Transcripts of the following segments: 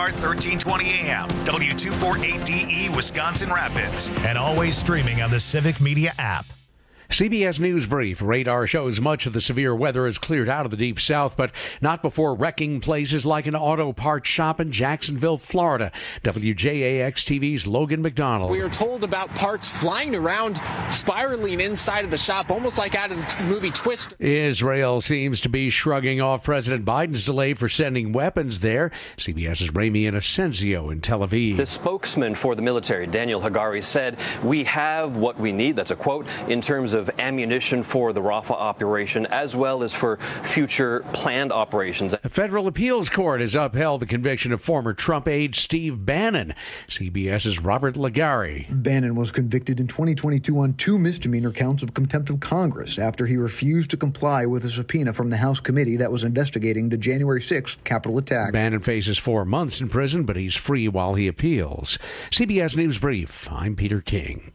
start 1320 AM, W248DE, Wisconsin Rapids, and always streaming on the Civic Media app. CBS News Brief. Radar shows much of the severe weather has cleared out of the Deep South, but not before wrecking places like an auto parts shop in Jacksonville, Florida. WJAX-TV's Logan McDonald. We are told about parts flying around, spiraling inside of the shop, almost like out of the movie Twister. Israel seems to be shrugging off President Biden's delay for sending weapons there. CBS's Ramy Inocencio in Tel Aviv. The spokesman for the military, Daniel Hagari, said, "We have what we need," that's a quote, in terms of ammunition for the Rafah operation, as well as for future planned operations. A federal appeals court has upheld the conviction of former Trump aide Steve Bannon. CBS's Robert Legari. Bannon was convicted in 2022 on 2 misdemeanor counts of contempt of Congress after he refused to comply with a subpoena from the House committee that was investigating the January 6th Capitol attack. Bannon faces 4 months in prison, but he's free while he appeals. CBS News Brief. I'm Peter King.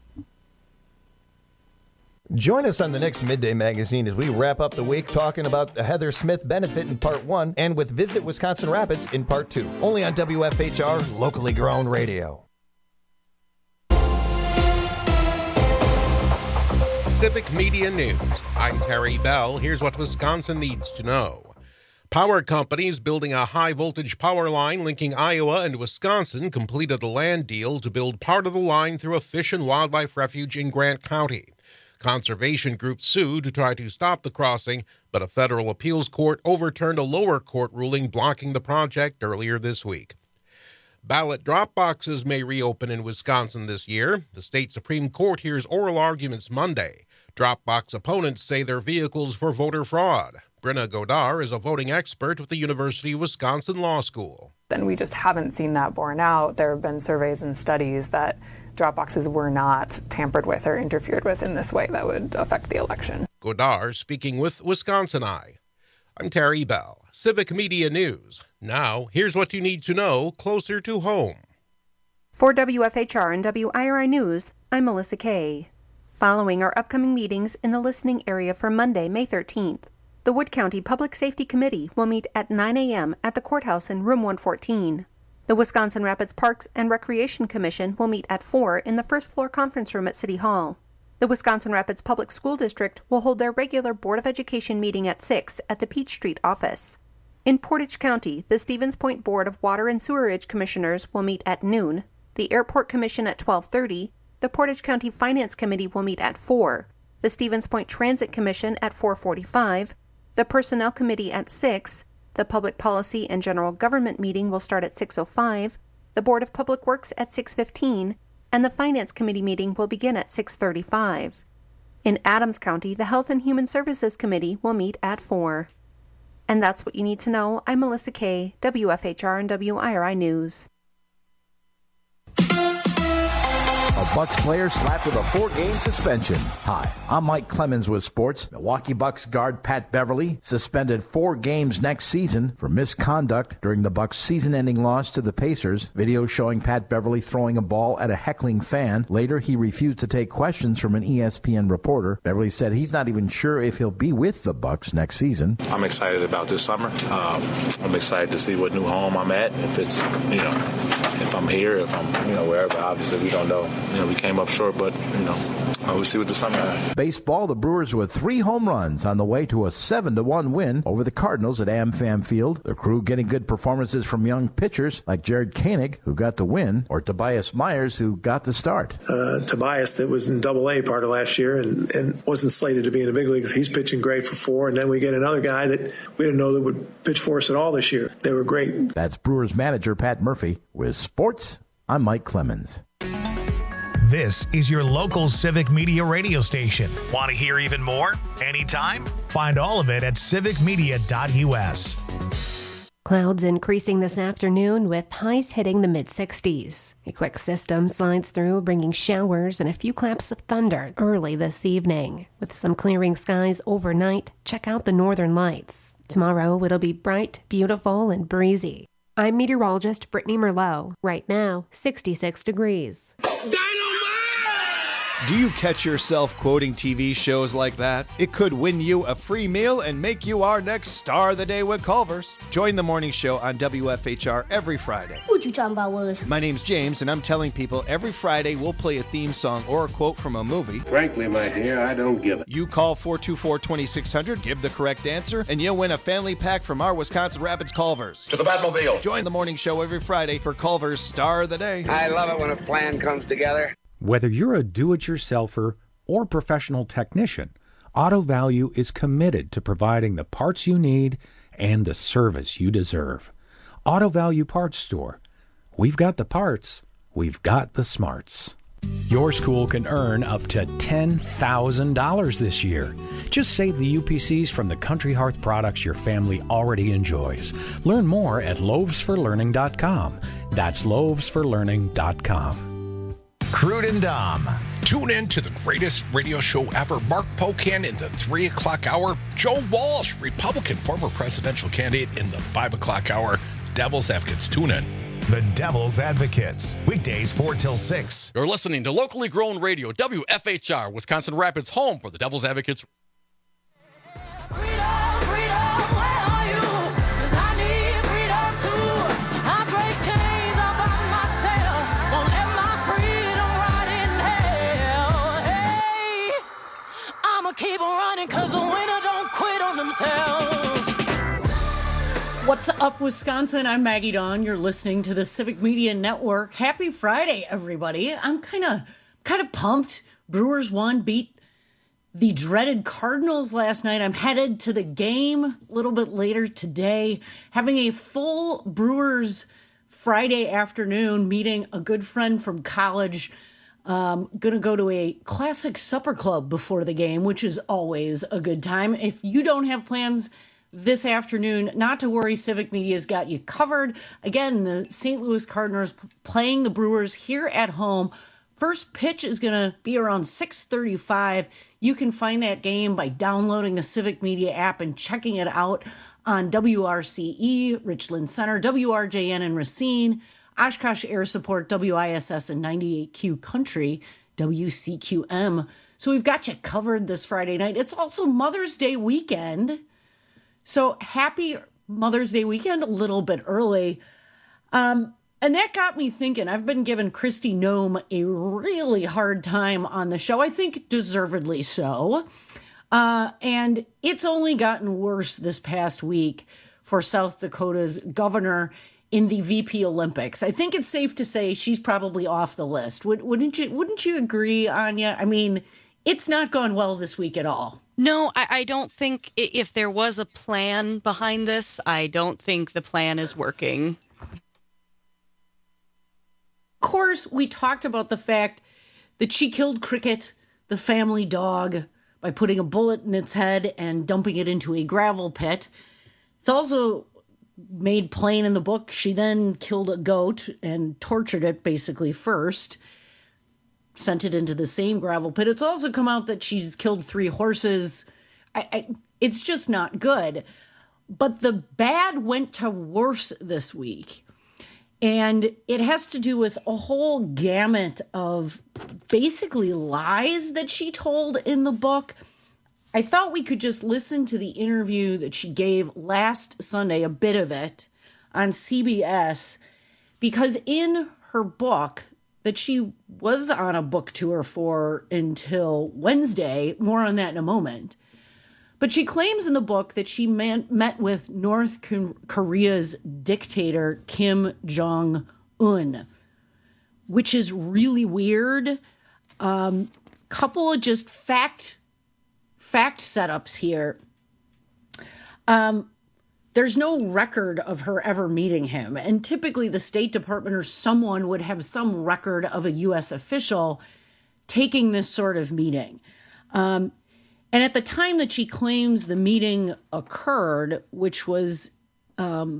Join us on the next Midday Magazine as we wrap up the week talking about the Heather Smith benefit in Part 1 and with Visit Wisconsin Rapids in Part 2. Only on WFHR, locally grown radio. Civic Media News. I'm Terry Bell. Here's what Wisconsin needs to know. Power companies building a high-voltage power line linking Iowa and Wisconsin completed a land deal to build part of the line through a fish and wildlife refuge in Grant County. Conservation groups sued to try to stop the crossing, but a federal appeals court overturned a lower court ruling blocking the project earlier this week. Ballot drop boxes may reopen in Wisconsin this year. The state Supreme Court hears oral arguments Monday. Drop box opponents say they're vehicles for voter fraud. Brenna Godar is a voting expert with the University of Wisconsin Law School. And we just haven't seen that borne out. There have been surveys and studies that drop boxes were not tampered with or interfered with in this way that would affect the election. Godar speaking with Wisconsin Eye. I'm Terry Bell, Civic Media News. Now, here's what you need to know closer to home. For WFHR and WIRI News, I'm Melissa Kay. Following our upcoming meetings in the listening area for Monday, May 13th, the Wood County Public Safety Committee will meet at 9 a.m. at the courthouse in room 114. The Wisconsin Rapids Parks and Recreation Commission will meet at 4 in the first-floor conference room at City Hall. The Wisconsin Rapids Public School District will hold their regular Board of Education meeting at 6 at the Peach Street office. In Portage County, the Stevens Point Board of Water and Sewerage Commissioners will meet at noon, the Airport Commission at 12:30, the Portage County Finance Committee will meet at 4, the Stevens Point Transit Commission at 4:45, the Personnel Committee at 6, the Public Policy and General Government meeting will start at 6:05, the Board of Public Works at 6:15, and the Finance Committee meeting will begin at 6:35. In Adams County, the Health and Human Services Committee will meet at 4. And that's what you need to know. I'm Melissa Kay, WFHR and WIRI News. A Bucks player slapped with a 4-game suspension. Hi, I'm Mike Clemens with sports. Milwaukee Bucks guard Pat Beverly suspended 4 games next season for misconduct during the Bucks' season-ending loss to the Pacers. Video showing Pat Beverly throwing a ball at a heckling fan. Later, he refused to take questions from an ESPN reporter. Beverly said he's not even sure if he'll be with the Bucks next season. I'm excited about this summer. I'm excited to see what new home I'm at. If it's, if I'm here, if I'm, wherever. Obviously, we don't know. We came up short, but, we'll see what the summer has. Baseball, the Brewers with 3 home runs on the way to a 7-1 win over the Cardinals at AmFam Field. The crew getting good performances from young pitchers like Jared Koenig, who got the win, or Tobias Myers, who got the start. Tobias, that was in Double-A part of last year and wasn't slated to be in the big leagues. He's pitching great for 4, and then we get another guy that we didn't know that would pitch for us at all this year. They were great. That's Brewers manager Pat Murphy. With sports, I'm Mike Clemens. This is your local Civic Media radio station. Want to hear even more? Anytime? Find all of it at civicmedia.us. Clouds increasing this afternoon with highs hitting the mid-60s. A quick system slides through, bringing showers and a few claps of thunder early this evening. With some clearing skies overnight, check out the northern lights. Tomorrow it'll be bright, beautiful, and breezy. I'm meteorologist Brittany Merlot. Right now, 66 degrees. Do you catch yourself quoting TV shows like that? It could win you a free meal and make you our next star of the day with Culver's. Join the morning show on WFHR every Friday. What you talking about, Willis? My name's James, and I'm telling people every Friday we'll play a theme song or a quote from a movie. Frankly, my dear, I don't give it. You call 424-2600, give the correct answer, and you'll win a family pack from our Wisconsin Rapids Culver's. To the Batmobile. Join the morning show every Friday for Culver's Star of the Day. I love it when a plan comes together. Whether you're a do-it-yourselfer or professional technician, Auto Value is committed to providing the parts you need and the service you deserve. Auto Value Parts Store. We've got the parts. We've got the smarts. Your school can earn up to $10,000 this year. Just save the UPCs from the Country Hearth products your family already enjoys. Learn more at loavesforlearning.com. That's loavesforlearning.com. Crude and Dom. Tune in to the greatest radio show ever. Mark Pocan in the 3 o'clock hour. Joe Walsh, Republican former presidential candidate, in the 5 o'clock hour. Devil's Advocates. Tune in. The Devil's Advocates. Weekdays 4 till 6. You're listening to locally grown radio, WFHR, Wisconsin Rapids, home for the Devil's Advocates. Keep on running, cause the winner don't quit on themselves. What's up, Wisconsin? I'm Maggie Dawn. You're listening to the Civic Media Network. Happy Friday, everybody. I'm kind of pumped. Brewers won, beat the dreaded Cardinals last night. I'm headed to the game a little bit later today, having a full Brewers Friday afternoon, meeting a good friend from college. Gonna go to a classic supper club before the game, which is always a good time. If you don't have plans this afternoon, not to worry, Civic Media's got you covered. Again, the St. Louis Cardinals playing the Brewers here at home. First pitch is gonna be around 6:35. You can find that game by downloading the Civic Media app and checking it out on WRCE, Richland Center, WRJN in Racine, Oshkosh Air Support, WISS, and 98Q Country, WCQM. So we've got you covered this Friday night. It's also Mother's Day weekend. So happy Mother's Day weekend a little bit early. And that got me thinking. I've been giving Kristi Noem a really hard time on the show. I think deservedly so. And it's only gotten worse this past week for South Dakota's governor in the VP Olympics. I think it's safe to say she's probably off the list. Wouldn't you agree, Anya? I mean, it's not gone well this week at all. No, I don't think if there was a plan behind this, I don't think the plan is working. Of course, we talked about the fact that she killed Cricket, the family dog, by putting a bullet in its head and dumping it into a gravel pit. It's also made plain in the book she then killed a goat and tortured it basically first, sent it into the same gravel pit. It's also come out that she's killed 3 horses. It's just not good. But the bad went to worse this week. And it has to do with a whole gamut of basically lies that she told in the book. I thought we could just listen to the interview that she gave last Sunday, a bit of it, on CBS, because in her book that she was on a book tour for until Wednesday, more on that in a moment, but she claims in the book that she met with North Korea's dictator Kim Jong-un, which is really weird. Couple of just fact setups here. There's no record of her ever meeting him. And typically the State Department or someone would have some record of a U.S. official taking this sort of meeting. And at the time that she claims the meeting occurred, which was, I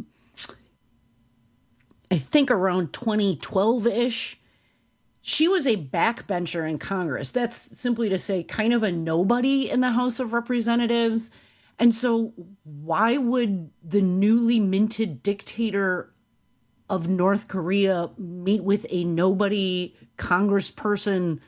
think around 2012-ish, she was a backbencher in Congress. That's simply to say kind of a nobody in the House of Representatives. And so why would the newly minted dictator of North Korea meet with a nobody congressperson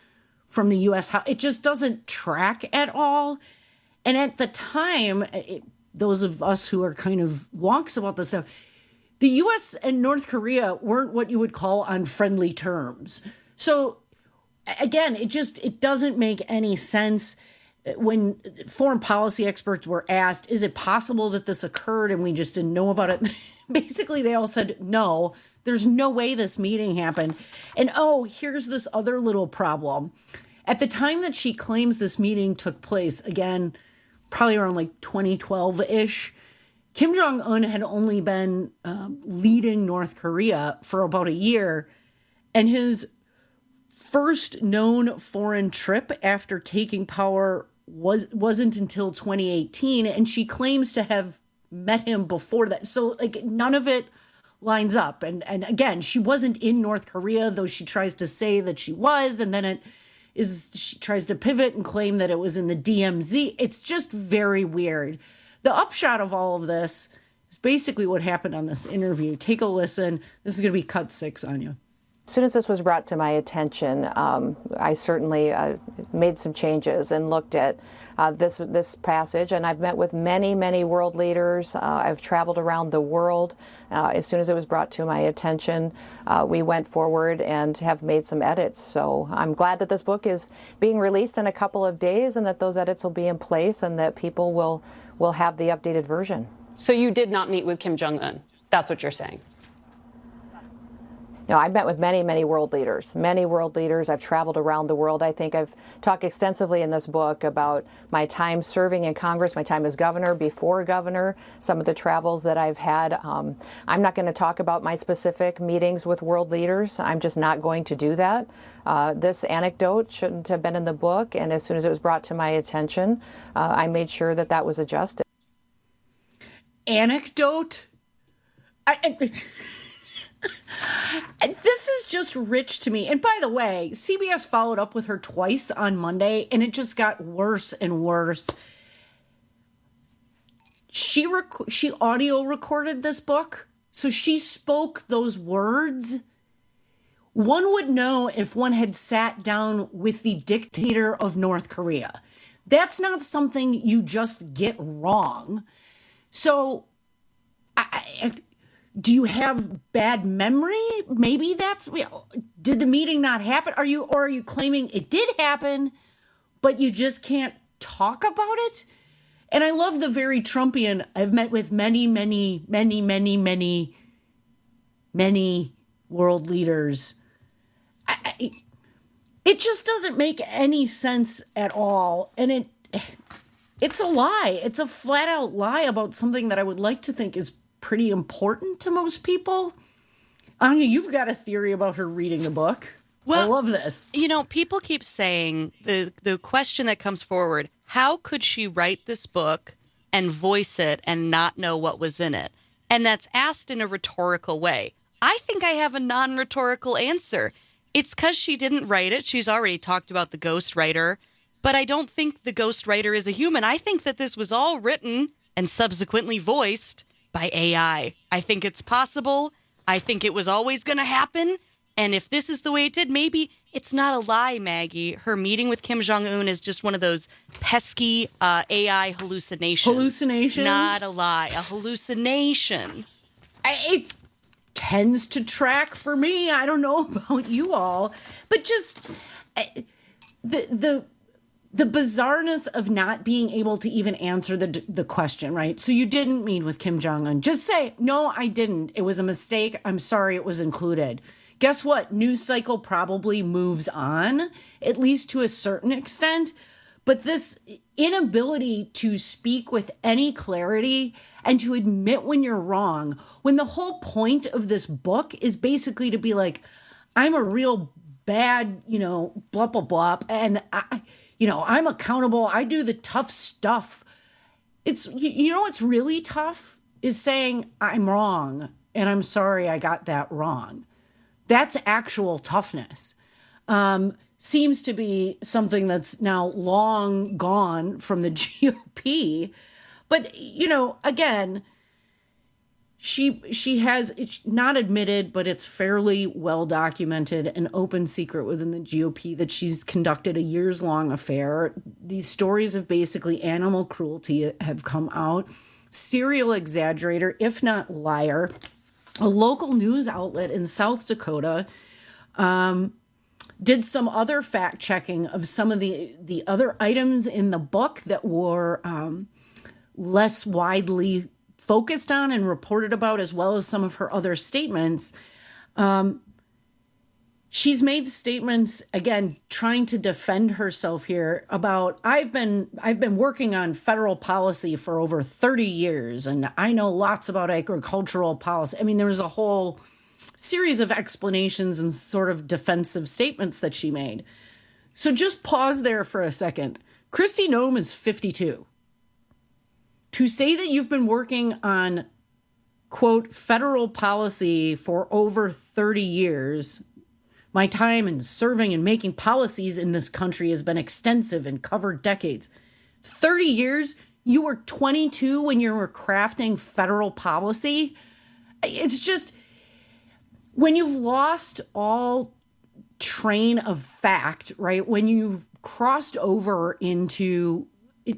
from the U.S. House. It just doesn't track at all. And at the time, those of us who are kind of wonks about this stuff, the U.S. and North Korea weren't what you would call on friendly terms. So again, it doesn't make any sense. When foreign policy experts were asked, is it possible that this occurred and we just didn't know about it? Basically, they all said, no, there's no way this meeting happened. And here's this other little problem. At the time that she claims this meeting took place, again, probably around like 2012-ish, Kim Jong-un had only been leading North Korea for about a year, and his first known foreign trip after taking power wasn't until 2018, and she claims to have met him before that. So like none of it lines up. And again, she wasn't in North Korea, though she tries to say that she was, and then she tries to pivot and claim that it was in the DMZ. It's just very weird. The upshot of all of this is basically what happened on this interview. Take a listen. This is going to be cut 6 on you. As soon as this was brought to my attention, I certainly made some changes and looked at this passage. And I've met with many, many world leaders. I've traveled around the world. As soon as it was brought to my attention, we went forward and have made some edits. So I'm glad that this book is being released in a couple of days and that those edits will be in place and that people will have the updated version. So you did not meet with Kim Jong-un. That's what you're saying. No, I've met with many, many world leaders. I've traveled around the world. I think I've talked extensively in this book about my time serving in Congress, my time as governor, before governor, some of the travels that I've had. I'm not going to talk about my specific meetings with world leaders. I'm just not going to do that. This anecdote shouldn't have been in the book, and as soon as it was brought to my attention, I made sure that was adjusted. Anecdote? This is just rich to me. And by the way, CBS followed up with her twice on Monday, and it just got worse and worse. She audio recorded this book, so she spoke those words. One would know if one had sat down with the dictator of North Korea. That's not something you just get wrong. So, do you have bad memory? Maybe did the meeting not happen? Are you claiming it did happen, but you just can't talk about it? And I love the very Trumpian, I've met with many, many, many, many, many, many world leaders. It just doesn't make any sense at all. And it's a lie. It's a flat out lie about something that I would like to think is pretty important to most people. Anya, you've got a theory about her reading the book. Well, I love this. You know, people keep saying the question that comes forward, how could she write this book and voice it and not know what was in it? And that's asked in a rhetorical way. I think I have a non-rhetorical answer. It's because she didn't write it. She's already talked about the ghostwriter, but I don't think the ghostwriter is a human. I think that this was all written and subsequently voiced by AI. I think it's possible. I think it was always going to happen. And if this is the way it did, maybe it's not a lie, Maggie. Her meeting with Kim Jong-un is just one of those pesky AI hallucinations. Hallucinations? Not a lie. A hallucination. It tends to track for me. I don't know about you all. But just the bizarreness of not being able to even answer the question, right? So you didn't meet with Kim Jong-un. Just say, no, I didn't. It was a mistake. I'm sorry it was included. Guess what? News cycle probably moves on, at least to a certain extent. But this inability to speak with any clarity and to admit when you're wrong, when the whole point of this book is basically to be like, I'm a real bad, blah, blah, blah, and I'm accountable. I do the tough stuff. It's, what's really tough is saying I'm wrong and I'm sorry I got that wrong. That's actual toughness. Seems to be something that's now long gone from the GOP. But, again, She has, it's not admitted, but it's fairly well documented, an open secret within the GOP that she's conducted a years-long affair. These stories of basically animal cruelty have come out. Serial exaggerator, if not liar. A local news outlet in South Dakota did some other fact-checking of some of the other items in the book that were less widely focused on and reported about, as well as some of her other statements. She's made statements, again, trying to defend herself here about, I've been working on federal policy for over 30 years, and I know lots about agricultural policy. I mean, there was a whole series of explanations and sort of defensive statements that she made. So just pause there for a second. Kristi Noem is 52. To say that you've been working on, quote, federal policy for over 30 years, my time in serving and making policies in this country has been extensive and covered decades. 30 years? You were 22 when you were crafting federal policy? It's just, when you've lost all train of fact, right? When you've crossed over into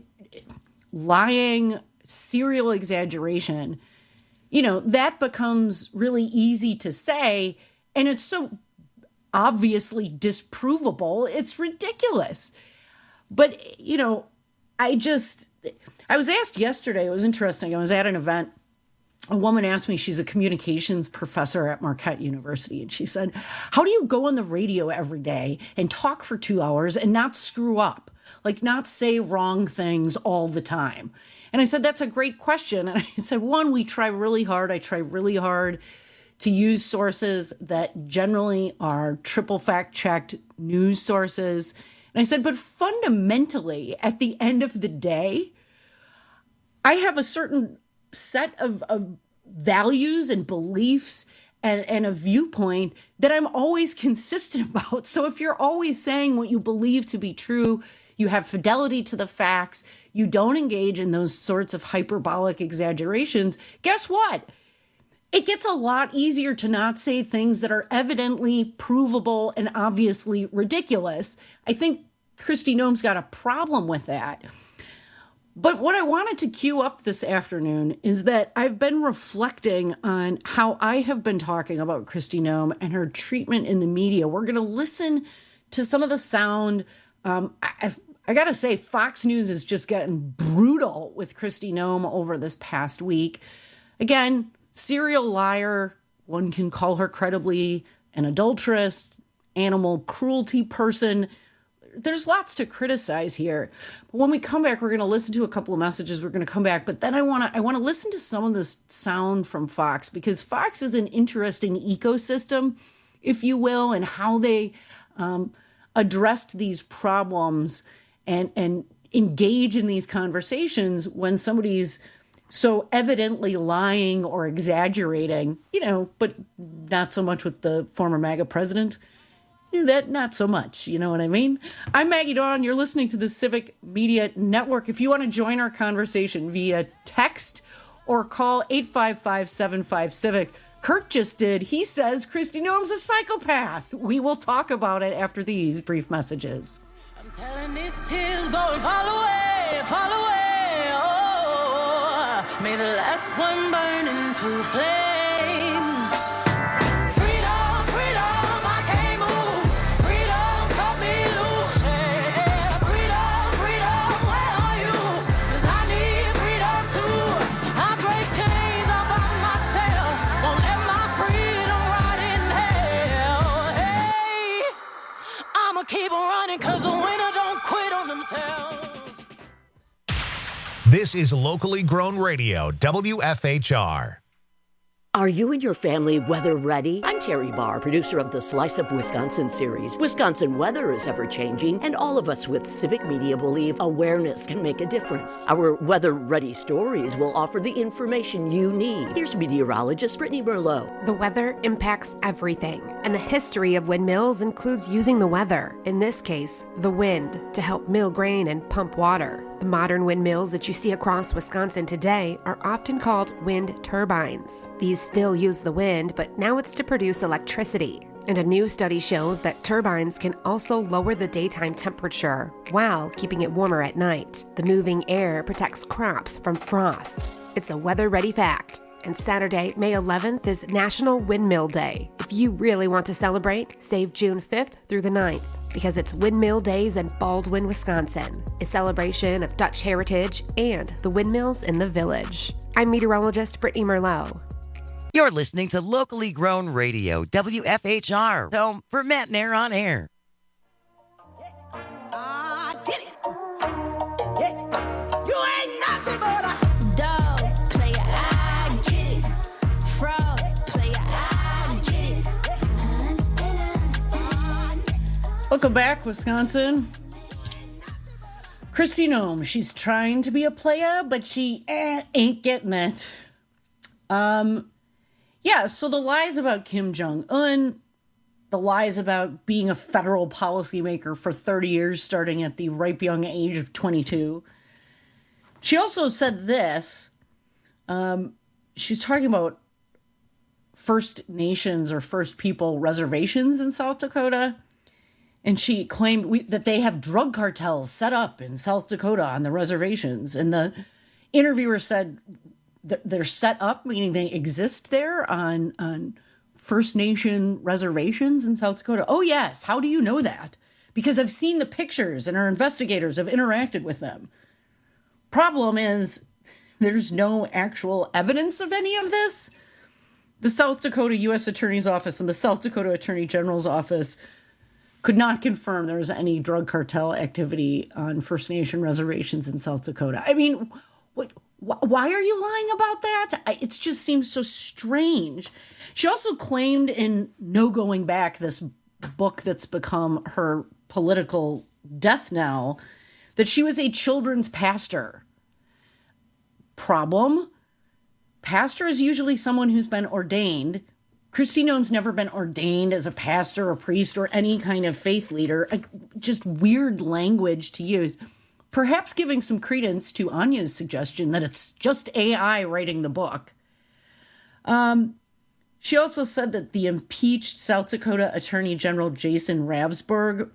lying, serial exaggeration, that becomes really easy to say, and it's so obviously disprovable. It's ridiculous. But, I was asked yesterday, it was interesting. I was at an event. A woman asked me, she's a communications professor at Marquette University, and she said, how do you go on the radio every day and talk for 2 hours and not screw up? Like, not say wrong things all the time? And I said, that's a great question. And I said, one, we try really hard. I try really hard to use sources that generally are triple fact-checked news sources. And I said, but fundamentally, at the end of the day, I have a certain set of values and beliefs and a viewpoint that I'm always consistent about. So if you're always saying what you believe to be true, you have fidelity to the facts, you don't engage in those sorts of hyperbolic exaggerations, guess what? It gets a lot easier to not say things that are evidently provable and obviously ridiculous. I think Kristi Noem's got a problem with that. But what I wanted to cue up this afternoon is that I've been reflecting on how I have been talking about Kristi Noem and her treatment in the media. We're going to listen to some of the sound. I got to say, Fox News has just gotten brutal with Kristi Noem over this past week. Again, serial liar. One can call her credibly an adulteress, animal cruelty person. There's lots to criticize here. But when we come back, we're going to listen to a couple of messages. We're going to come back. But then I want to listen to some of this sound from Fox, because Fox is an interesting ecosystem, if you will, and how they addressed these problems and engage in these conversations when somebody's so evidently lying or exaggerating, but not so much with the former MAGA president. That not so much, you know what I mean? I'm Maggie Dawn. You're listening to the Civic Media Network. If you want to join our conversation via text or call 855-75-CIVIC, Kurt just did. He says Kristi Noem's a psychopath. We will talk about it after these brief messages. I'm telling these tears go and fall away, fall away. Oh, may the last one burn into flames. Freedom, freedom, I can't move. Freedom, cut me loose. Yeah. Freedom, freedom, where are you? 'Cause I need freedom too. I break chains all by myself. Won't let my freedom rot in hell. Hey, I'ma keep on running 'cause the winner don't quit on themselves. This is locally grown radio, WFHR. Are you and your family weather ready? I'm Terry Barr, producer of the Slice of Wisconsin series. Wisconsin weather is ever-changing, and all of us with Civic Media believe awareness can make a difference. Our weather-ready stories will offer the information you need. Here's meteorologist Brittany Merlot. The weather impacts everything, and the history of windmills includes using the weather, in this case, the wind, to help mill grain and pump water. The modern windmills that you see across Wisconsin today are often called wind turbines. These still use the wind, but now it's to produce electricity. And a new study shows that turbines can also lower the daytime temperature while keeping it warmer at night. The moving air protects crops from frost. It's a weather-ready fact. And Saturday, May 11th is National Windmill Day. If you really want to celebrate, save June 5th through the 9th, because it's Windmill Days in Baldwin, Wisconsin, a celebration of Dutch heritage and the windmills in the village. I'm meteorologist Brittany Merlot. You're listening to locally grown radio, WFHR, home for Matt Nair on air. Get it. Yeah. You ain't nothing but a dog player. I get it. Fraud player. I get it. Welcome back, Wisconsin. Kristi Noem, she's trying to be a playa, but she ain't getting it. Yeah, so the lies about Kim Jong-un, the lies about being a federal policymaker for 30 years, starting at the ripe young age of 22. She also said this. She was talking about First Nations or First People reservations in South Dakota. And she claimed that they have drug cartels set up in South Dakota on the reservations. And the interviewer said that they're set up, meaning they exist there on First Nation reservations in South Dakota. Oh, yes. How do you know that? Because I've seen the pictures and our investigators have interacted with them. Problem is, there's no actual evidence of any of this. The South Dakota U.S. Attorney's Office and the South Dakota Attorney General's Office could not confirm there was any drug cartel activity on First Nation reservations in South Dakota. I mean, why are you lying about that? It just seems so strange. She also claimed in No Going Back, this book that's become her political death knell, that she was a children's pastor. Problem? Pastor is usually someone who's been ordained. Kristi Noem's never been ordained as a pastor or priest or any kind of faith leader. Just weird language to use. Perhaps giving some credence to Anya's suggestion that it's just AI writing the book. She also said that the impeached South Dakota Attorney General Jason Ravsberg,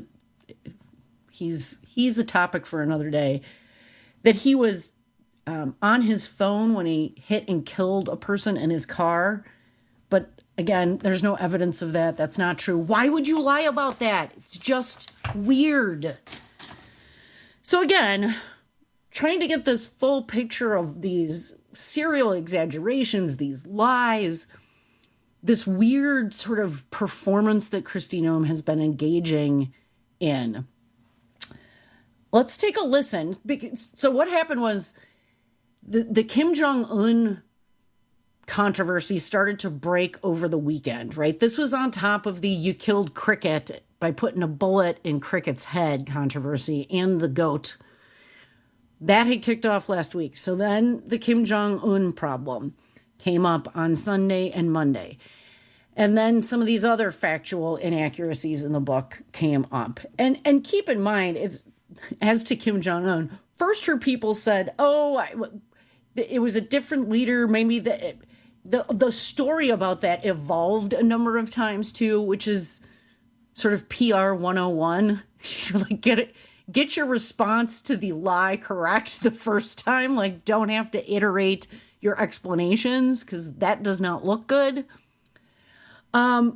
he's a topic for another day, that he was on his phone when he hit and killed a person in his car. But again, there's no evidence of that. That's not true. Why would you lie about that? It's just weird. So again, trying to get this full picture of these serial exaggerations, these lies, this weird sort of performance that Kristi Noem has been engaging in. Let's take a listen. So what happened was the Kim Jong-un controversy started to break over the weekend, right? This was on top of the "you killed Cricket by putting a bullet in Cricket's head" controversy and the goat. That had kicked off last week. So then the Kim Jong-un problem came up on Sunday and Monday. And then some of these other factual inaccuracies in the book came up. And keep in mind, it's as to Kim Jong-un, first her people said, it was a different leader. Maybe the story about that evolved a number of times too, which is sort of PR 101. You're like, get your response to the lie correct the first time. Like, don't have to iterate your explanations because that does not look good. And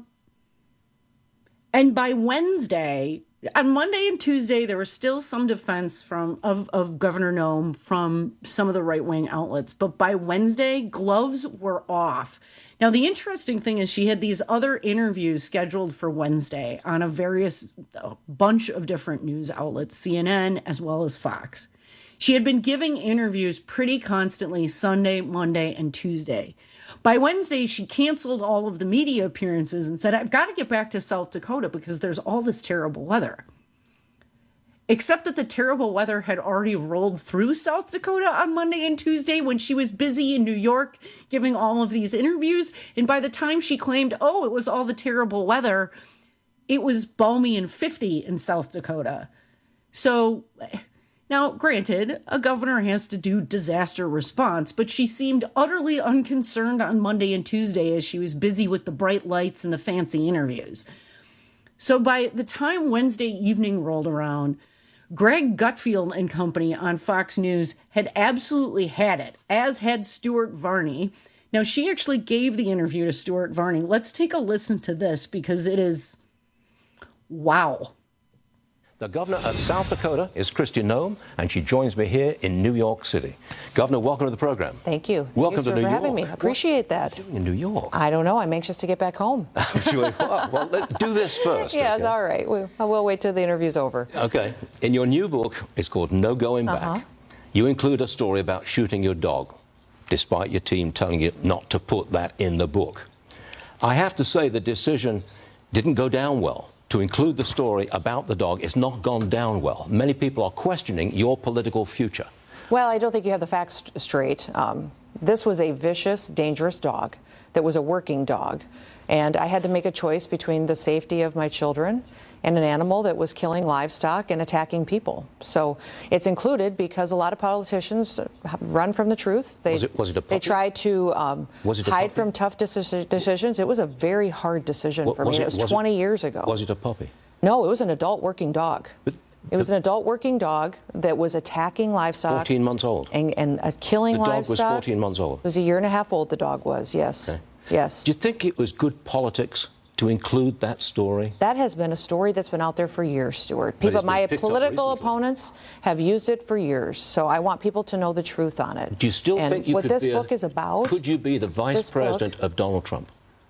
by Wednesday, on Monday and Tuesday, there was still some defense of Governor Noem from some of the right-wing outlets. But by Wednesday, gloves were off. Now, the interesting thing is she had these other interviews scheduled for Wednesday on a bunch of different news outlets, CNN as well as Fox. She had been giving interviews pretty constantly Sunday, Monday, and Tuesday. By Wednesday, she canceled all of the media appearances and said, I've got to get back to South Dakota because there's all this terrible weather. Except that the terrible weather had already rolled through South Dakota on Monday and Tuesday when she was busy in New York giving all of these interviews. And by the time she claimed, it was all the terrible weather, it was balmy and 50 in South Dakota. So Now, granted, a governor has to do disaster response, but she seemed utterly unconcerned on Monday and Tuesday as she was busy with the bright lights and the fancy interviews. So by the time Wednesday evening rolled around, Greg Gutfeld and company on Fox News had absolutely had it, as had Stuart Varney. Now, she actually gave the interview to Stuart Varney. Let's take a listen to this because it is wow. The governor of South Dakota is Kristi Noem, and she joins me here in New York City. Governor, welcome to the program. Thank you. Welcome to New York. Thank you for having me. Appreciate that. What are you doing in New York? I don't know. I'm anxious to get back home. I'm sure you are. Well, let's do this first. Yes, okay? All right. We'll wait till the interview's over. Okay. In your new book, it's called No Going Back. You include a story about shooting your dog, despite your team telling you not to put that in the book. I have to say the decision didn't go down well. To include the story about the dog, it's not gone down well. Many people are questioning your political future. Well, I don't think you have the facts straight. This was a vicious, dangerous dog that was a working dog. And I had to make a choice between the safety of my children and an animal that was killing livestock and attacking people. So it's included because a lot of politicians run from the truth. Was it a puppy? They try to hide from tough decisions. It was a very hard decision for me. It was 20 years ago. Was it a puppy? No, it was an adult working dog. It was an adult working dog that was attacking livestock. 14 months old? And killing livestock. The dog was 14 months old? It was a year and a half old, the dog was, yes. Okay. Yes. Do you think it was good politics to include that story? That has been a story that's been out there for years, Stuart. My political opponents have used it for years, so I want people to know the truth on it. Do you still think you what could this book is about? Could you be the vice president of Donald Trump?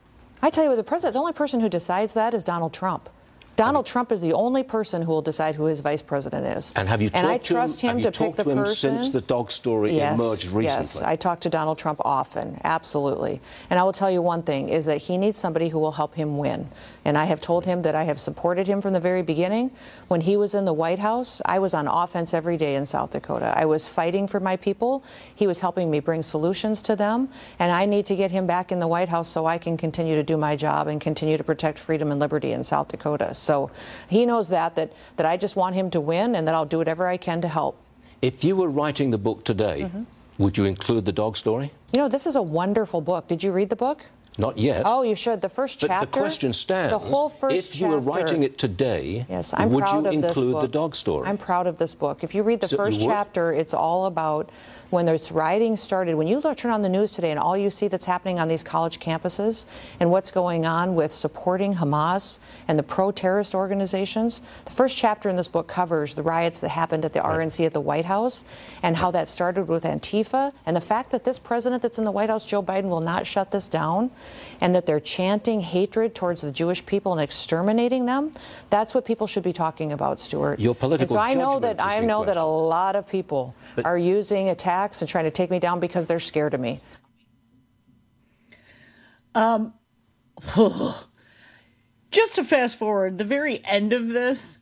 I tell you, the only person who decides that is Donald Trump. Donald Trump is the only person who will decide who his vice president is. And have you talked and I trust him to pick the person since the dog story emerged recently? Yes, I talk to Donald Trump often, absolutely. And I will tell you one thing, is that he needs somebody who will help him win. And I have told him that I have supported him from the very beginning. When he was in the White House, I was on offense every day in South Dakota. I was fighting for my people. He was helping me bring solutions to them. And I need to get him back in the White House so I can continue to do my job and continue to protect freedom and liberty in South Dakota. So he knows that I just want him to win and that I'll do whatever I can to help. If you were writing the book today, would you include the dog story? You know, this is a wonderful book. Did you read the book? Not yet. Oh, you should. The first chapter. But the question stands. The whole first chapter. If you were writing it today, would you include the dog story? I'm proud of this book. If you read the first chapter, it's all about when this rioting started. When you turn on the news today and all you see that's happening on these college campuses and what's going on with supporting Hamas and the pro-terrorist organizations, the first chapter in this book covers the riots that happened at the RNC at the White House and how that started with Antifa and the fact that this president that's in the White House, Joe Biden, will not shut this down and that they're chanting hatred towards the Jewish people and exterminating them. That's what people should be talking about, Stuart. Your political and so I know that a lot of people are using attacks and trying to take me down because they're scared of me. Just to fast forward, the very end of this,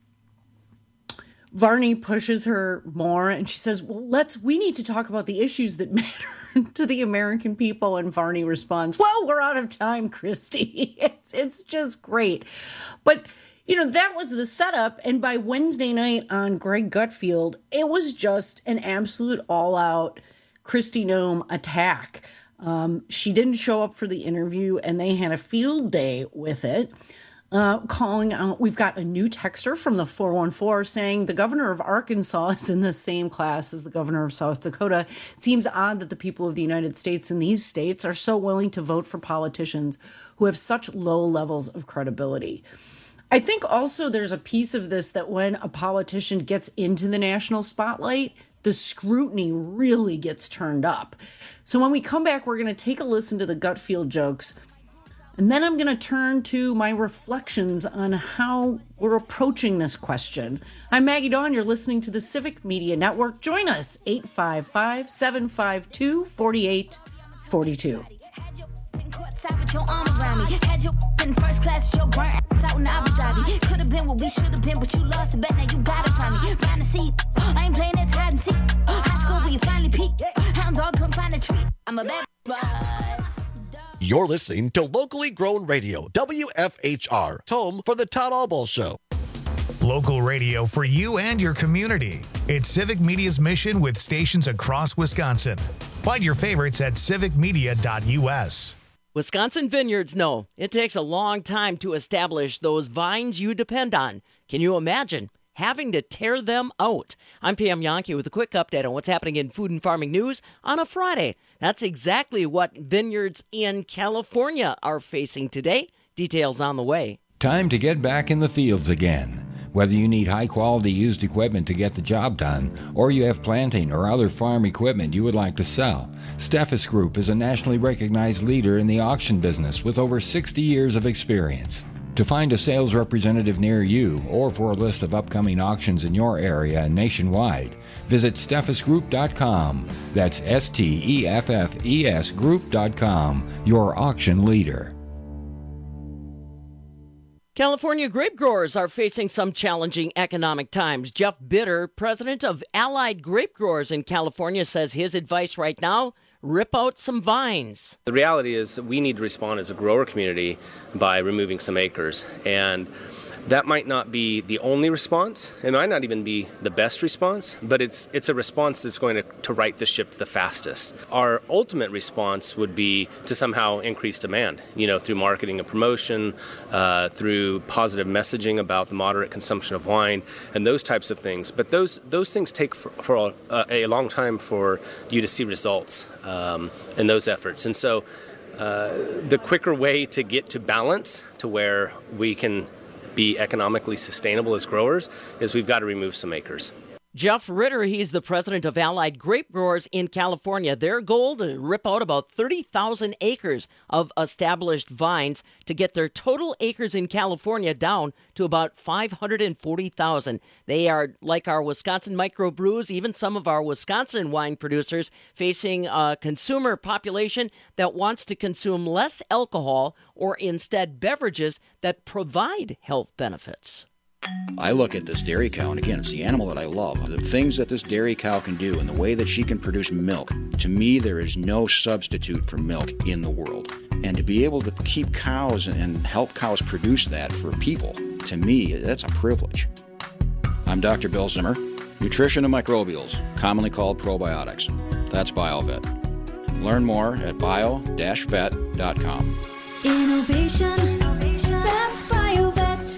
Varney pushes her more and she says, well, we need to talk about the issues that matter to the American people. And Varney responds, well, we're out of time, Kristi. It's just great. But, you know, that was the setup. And by Wednesday night on Greg Gutfeld, it was just an absolute all-out Kristi Noem attack. She didn't show up for the interview and they had a field day with it. Calling out, we've got a new texter from the 414 saying the governor of Arkansas is in the same class as the governor of South Dakota. It seems odd that the people of the United States in these states are so willing to vote for politicians who have such low levels of credibility. I think also there's a piece of this that when a politician gets into the national spotlight, the scrutiny really gets turned up. So when we come back, we're going to take a listen to the Gutfeld jokes. And then I'm going to turn to my reflections on how we're approaching this question. I'm Maggie Dawn. You're listening to the Civic Media Network. Join us, 855-752-4842. With your arm around me, had your in first class with your burnt out in Abu Dhabi. Could have been what we should have been, but you lost it. Bet now you got it from me. Find a seat. I ain't playing this hide and seek. High school when you finally peak. Hound dog couldn't find a treat. I'm a bad boy. You're listening to locally grown radio, WFHR, home for the Todd Albaugh Show. Local radio for you and your community. It's Civic Media's mission with stations across Wisconsin. Find your favorites at civicmedia.us. Wisconsin vineyards know it takes a long time to establish those vines you depend on. Can you imagine having to tear them out? I'm Pam Yankee with a quick update on what's happening in food and farming news on a Friday. That's exactly what vineyards in California are facing today. Details on the way. Time to get back in the fields again. Whether you need high-quality used equipment to get the job done, or you have planting or other farm equipment you would like to sell, Steffes Group is a nationally recognized leader in the auction business with over 60 years of experience. To find a sales representative near you, or for a list of upcoming auctions in your area and nationwide, visit steffesgroup.com. That's STEFFES group.com, your auction leader. California grape growers are facing some challenging economic times. Jeff Bitter, president of Allied Grape Growers in California, says his advice right now, rip out some vines. The reality is we need to respond as a grower community by removing some acres, and that might not be the only response. It might not even be the best response, but it's a response that's going to right the ship the fastest. Our ultimate response would be to somehow increase demand, through marketing and promotion, through positive messaging about the moderate consumption of wine, and those types of things. But those things take for a long time for you to see results in those efforts. And so the quicker way to get to balance to where we can be economically sustainable as growers is we've got to remove some acres. Jeff Ritter, he's the president of Allied Grape Growers in California. Their goal to rip out about 30,000 acres of established vines to get their total acres in California down to about 540,000. They are, like our Wisconsin microbrews, even some of our Wisconsin wine producers, facing a consumer population that wants to consume less alcohol or instead beverages that provide health benefits. I look at this dairy cow, and again, it's the animal that I love. The things that this dairy cow can do and the way that she can produce milk, to me, there is no substitute for milk in the world. And to be able to keep cows and help cows produce that for people, to me, that's a privilege. I'm Dr. Bill Zimmer, nutrition and microbials, commonly called probiotics. That's BioVet. Learn more at bio-vet.com. Innovation, that's BioVet.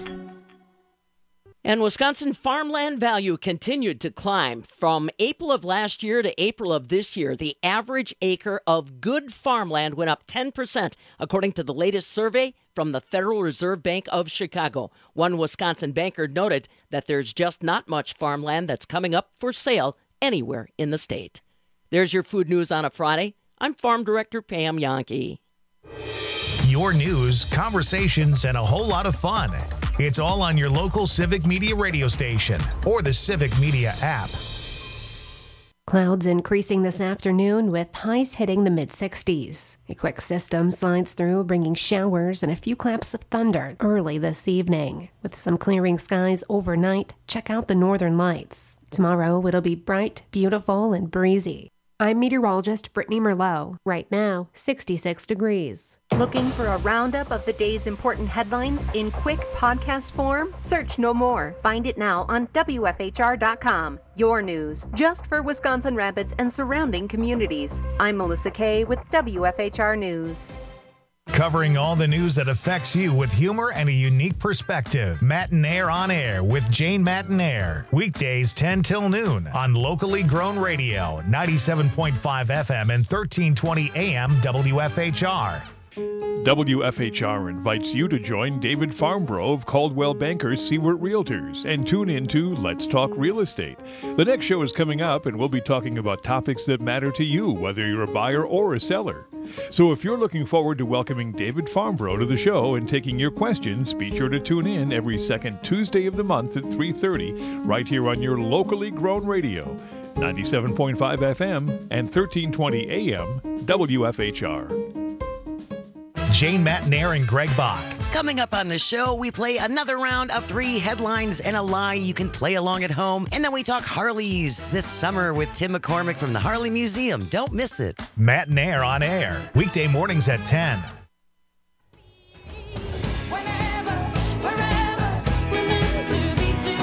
And Wisconsin farmland value continued to climb. From April of last year to April of this year, the average acre of good farmland went up 10%, according to the latest survey from the Federal Reserve Bank of Chicago. One Wisconsin banker noted that there's just not much farmland that's coming up for sale anywhere in the state. There's your food news on a Friday. I'm Farm Director Pam Yankee. Your news, conversations, and a whole lot of fun. It's all on your local Civic Media radio station or the Civic Media app. Clouds increasing this afternoon with highs hitting the mid-60s. A quick system slides through, bringing showers and a few claps of thunder early this evening. With some clearing skies overnight, check out the northern lights. Tomorrow it'll be bright, beautiful, and breezy. I'm meteorologist Brittany Merlot. Right now, 66 degrees. Looking for a roundup of the day's important headlines in quick podcast form? Search No More. Find it now on WFHR.com. Your news, just for Wisconsin Rapids and surrounding communities. I'm Melissa Kay with WFHR News. Covering all the news that affects you with humor and a unique perspective. Matinaire on Air with Jane Matinaire. Weekdays 10 till noon on locally grown radio, 97.5 FM and 1320 AM WFHR. WFHR invites you to join David Farmbrough of Caldwell Bankers Seward Realtors and tune into Let's Talk Real Estate. The next show is coming up, and we'll be talking about topics that matter to you, whether you're a buyer or a seller. So if you're looking forward to welcoming David Farmbrough to the show and taking your questions, be sure to tune in every second Tuesday of the month at 3:30 right here on your locally grown radio, 97.5 FM and 1320 AM WFHR. Jane Matinaire and Greg Bach. Coming up on the show, we play another round of 3 headlines and a lie you can play along at home. And then we talk Harleys this summer with Tim McCormick from the Harley Museum. Don't miss it. Matinaire on Air, weekday mornings at 10. Whenever, wherever, we're meant to be together.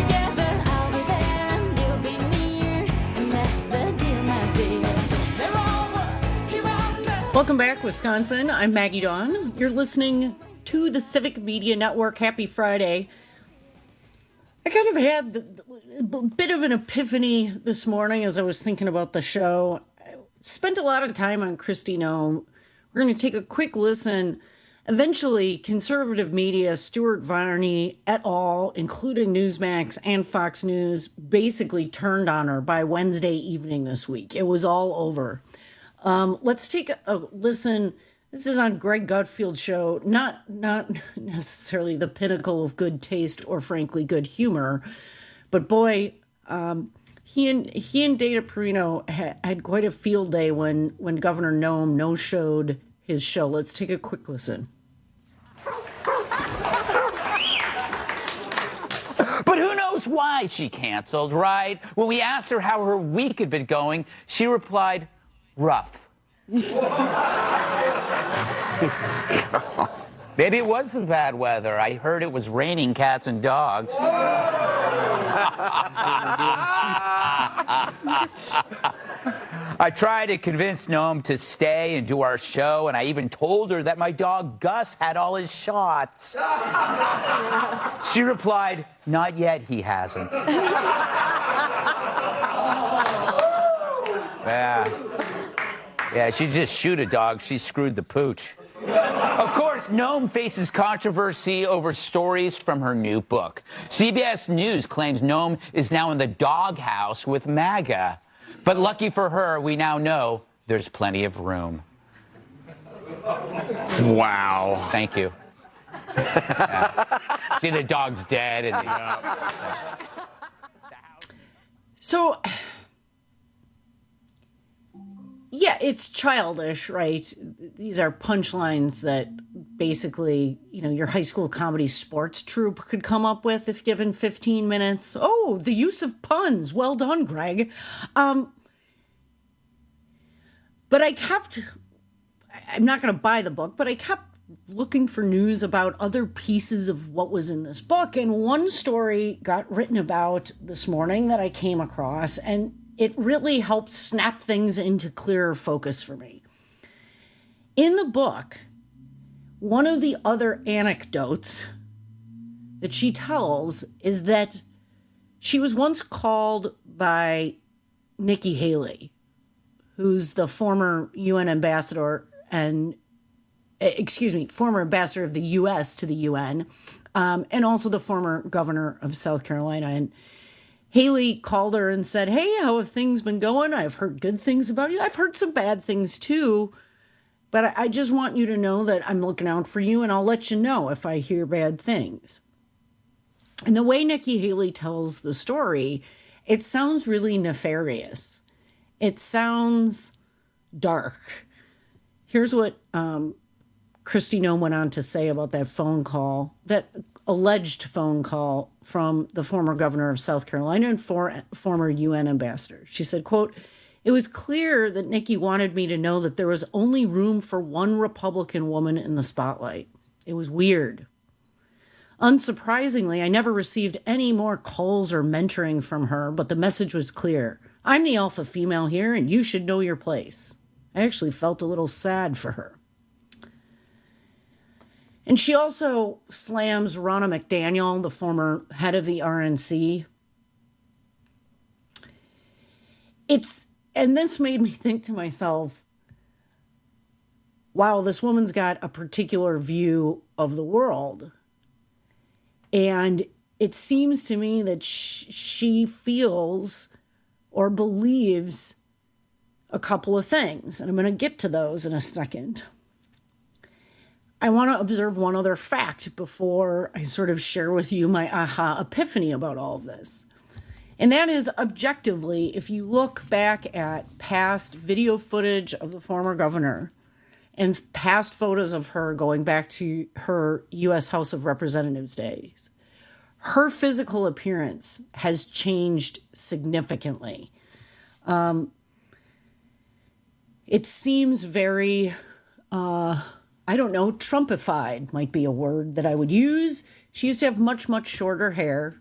Welcome back, Wisconsin. I'm Maggie Dawn. You're listening to the Civic Media Network. Happy Friday. I kind of had a bit of an epiphany this morning as I was thinking about the show. I spent a lot of time on Kristi Noem. We're going to take a quick listen. Eventually, conservative media, Stuart Varney et al., including Newsmax and Fox News, basically turned on her by Wednesday evening this week. It was all over. Let's take a listen. This is on Greg Gutfield's show, not necessarily the pinnacle of good taste or, frankly, good humor. But, boy, he and Dana Perino had quite a field day when Governor Noem no-showed his show. Let's take a quick listen. But who knows why she canceled, right? When we asked her how her week had been going, she replied, rough. Maybe it was the bad weather. I heard it was raining cats and dogs. I tried to convince Noem to stay and do our show, and I even told her that my dog Gus had all his shots. She replied, not yet, he hasn't. Yeah, she just shoot a dog. She screwed the pooch. Of course, Noem faces controversy over stories from her new book. CBS News claims Noem is now in the doghouse with MAGA. But lucky for her, we now know there's plenty of room. Wow. Thank you. Yeah. See, the dog's dead. And So, yeah, it's childish, right? These are punchlines that basically, your high school comedy sports troupe could come up with if given 15 minutes. Oh, the use of puns. Well done, Greg. But I'm not going to buy the book, but I kept looking for news about other pieces of what was in this book. And one story got written about this morning that I came across, and it really helped snap things into clearer focus for me. In the book, one of the other anecdotes that she tells is that she was once called by Nikki Haley, who's the former UN ambassador former ambassador of the U.S. to the UN, and also the former governor of South Carolina. And Haley called her and said, hey, how have things been going? I've heard good things about you. I've heard some bad things too, but I just want you to know that I'm looking out for you, and I'll let you know if I hear bad things. And the way Nikki Haley tells the story, it sounds really nefarious. It sounds dark. Here's what Kristi Noem went on to say about that phone call, that alleged phone call from the former governor of South Carolina and former UN ambassador. She said, quote, it was clear that Nikki wanted me to know that there was only room for one Republican woman in the spotlight. It was weird. Unsurprisingly, I never received any more calls or mentoring from her, but the message was clear. I'm the alpha female here, and you should know your place. I actually felt a little sad for her. And she also slams Ronna McDaniel, the former head of the RNC. And this made me think to myself, wow, this woman's got a particular view of the world. And it seems to me that she feels or believes a couple of things. And I'm going to get to those in a second. I want to observe one other fact before I sort of share with you my aha epiphany about all of this. And that is, objectively, if you look back at past video footage of the former governor and past photos of her going back to her U.S. House of Representatives days, her physical appearance has changed significantly. It seems very, Trumpified might be a word that I would use. She used to have much, much shorter hair.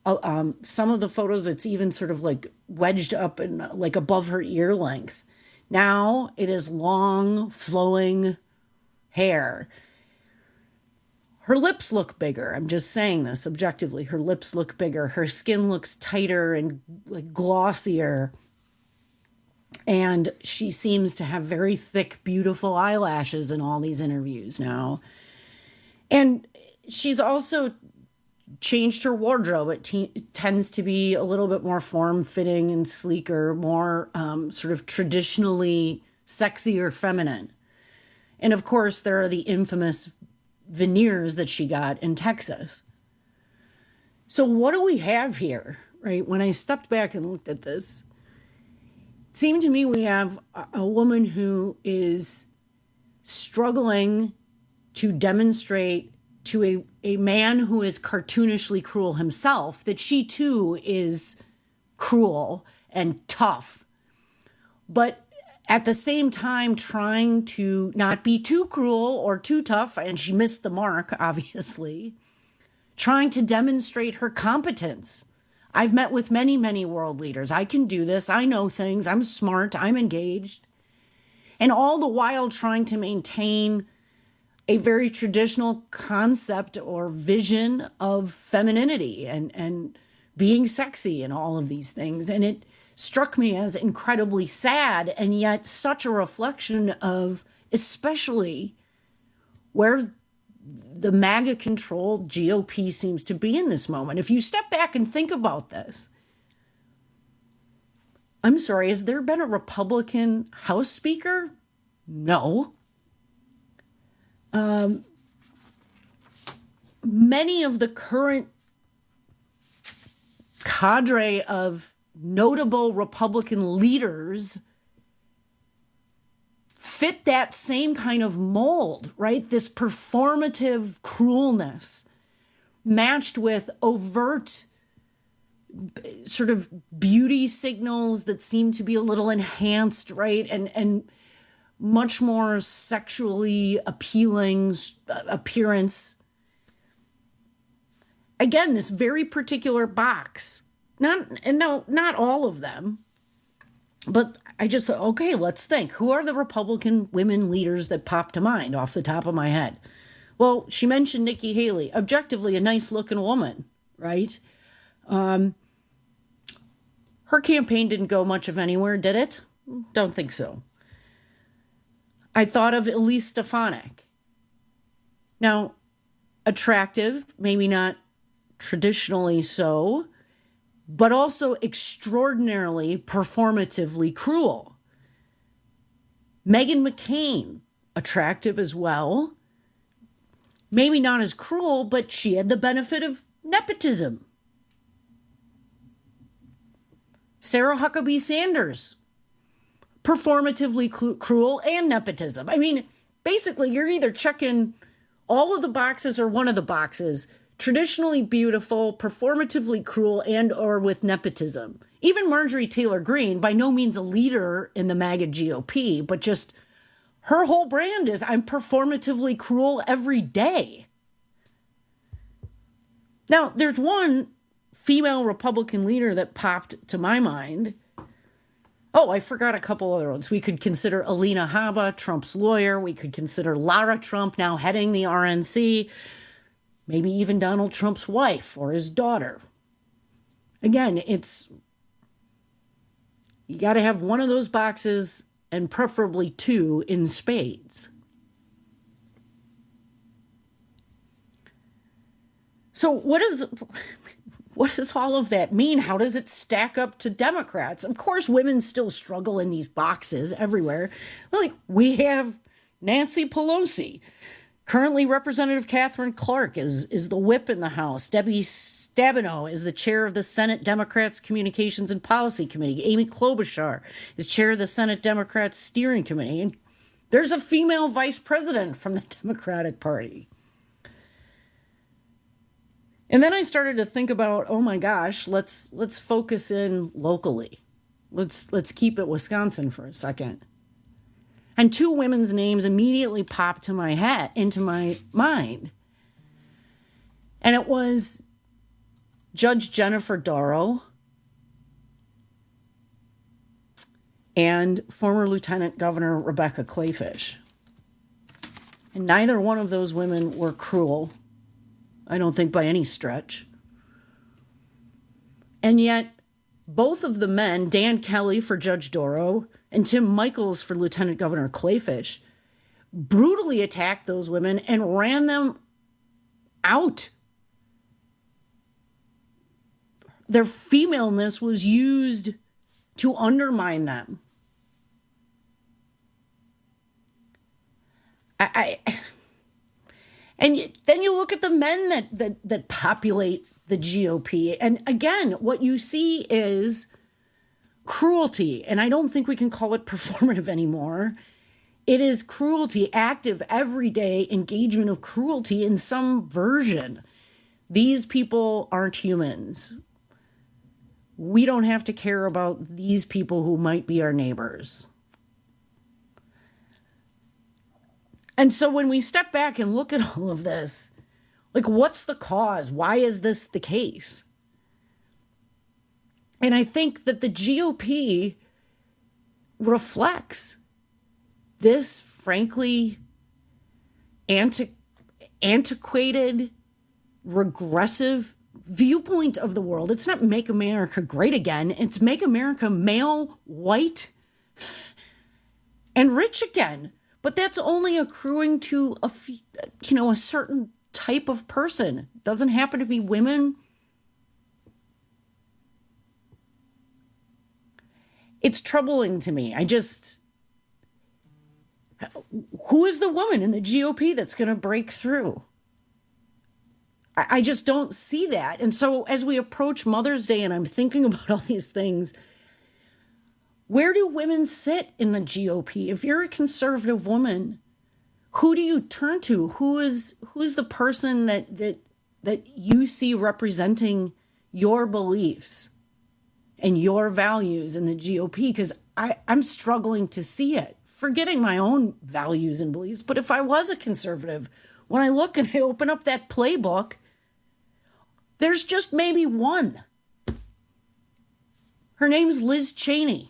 Some of the photos, it's even sort of like wedged up and like above her ear length. Now it is long, flowing hair. Her lips look bigger. I'm just saying this objectively. Her lips look bigger. Her skin looks tighter and like glossier. And she seems to have very thick, beautiful eyelashes in all these interviews now. And she's also changed her wardrobe. It tends to be a little bit more form-fitting and sleeker, more sort of traditionally sexy or feminine. And of course, there are the infamous veneers that she got in Texas. So what do we have here, right? When I stepped back and looked at this, it seemed to me we have a woman who is struggling to demonstrate to a man who is cartoonishly cruel himself that she too is cruel and tough, but at the same time trying to not be too cruel or too tough, and she missed the mark, obviously, trying to demonstrate her competence. I've met with many, many world leaders. I can do this. I know things. I'm smart. I'm engaged. And all the while trying to maintain a very traditional concept or vision of femininity and being sexy and all of these things. And it struck me as incredibly sad, and yet such a reflection of especially where the MAGA-controlled GOP seems to be in this moment. If you step back and think about this, I'm sorry, has there been a Republican House Speaker? No. Many of the current cadre of notable Republican leaders fit that same kind of mold, right? This performative cruelness matched with overt sort of beauty signals that seem to be a little enhanced, right? And much more sexually appealing appearance. Again, this very particular box. Not all of them, but I just thought, okay, let's think. Who are the Republican women leaders that pop to mind off the top of my head? Well, she mentioned Nikki Haley, objectively a nice-looking woman, right? Her campaign didn't go much of anywhere, did it? Don't think so. I thought of Elise Stefanik. Now, attractive, maybe not traditionally so, but also extraordinarily performatively cruel. Meghan McCain, attractive as well. Maybe not as cruel, but she had the benefit of nepotism. Sarah Huckabee Sanders, performatively cruel and nepotism. I mean, basically, you're either checking all of the boxes or one of the boxes. Traditionally beautiful, performatively cruel, and or with nepotism. Even Marjorie Taylor Greene, by no means a leader in the MAGA GOP, but just her whole brand is I'm performatively cruel every day. Now, there's one female Republican leader that popped to my mind. Oh, I forgot a couple other ones. We could consider Alina Habba, Trump's lawyer. We could consider Lara Trump, now heading the RNC. Maybe even Donald Trump's wife or his daughter. Again, you got to have one of those boxes and preferably two in spades. So what does all of that mean? How does it stack up to Democrats? Of course, women still struggle in these boxes everywhere. Like, we have Nancy Pelosi. Currently, Representative Catherine Clark is the whip in the House. Debbie Stabenow is the chair of the Senate Democrats Communications and Policy Committee. Amy Klobuchar is chair of the Senate Democrats Steering Committee. And there's a female vice president from the Democratic Party. And then I started to think about, oh my gosh, let's focus in locally. Let's keep it Wisconsin for a second. And two women's names immediately popped into my mind. And it was Judge Jennifer Dorow and former Lieutenant Governor Rebecca Kleefisch. And neither one of those women were cruel, I don't think by any stretch. And yet, both of the men, Dan Kelly for Judge Dorough and Tim Michels for Lieutenant Governor Kleefisch, brutally attacked those women and ran them out. Their femaleness was used to undermine them. And then you look at the men that populate the GOP. And again, what you see is cruelty. And I don't think we can call it performative anymore. It is cruelty, active, everyday engagement of cruelty in some version. These people aren't humans. We don't have to care about these people who might be our neighbors. And so when we step back and look at all of this, like, what's the cause? Why is this the case? And I think that the GOP reflects this, frankly, antiquated, regressive viewpoint of the world. It's not make America great again. It's make America male, white, and rich again. But that's only accruing to a certain type of person. It doesn't happen to be women. It's troubling to me. Who is the woman in the GOP that's going to break through? I just don't see that. And so as we approach Mother's Day and I'm thinking about all these things, where do women sit in the GOP? If you're a conservative woman, who do you turn to? Who's the person that you see representing your beliefs and your values in the GOP? Because I'm struggling to see it, forgetting my own values and beliefs. But if I was a conservative, when I look and I open up that playbook, there's just maybe one. Her name's Liz Cheney.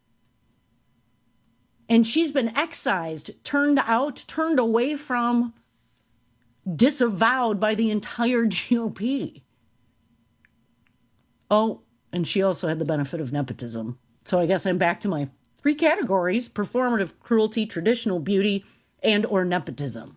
And she's been excised, turned out, turned away from, disavowed by the entire GOP. Oh, and she also had the benefit of nepotism. So I guess I'm back to my 3 categories: performative cruelty, traditional beauty, and or nepotism.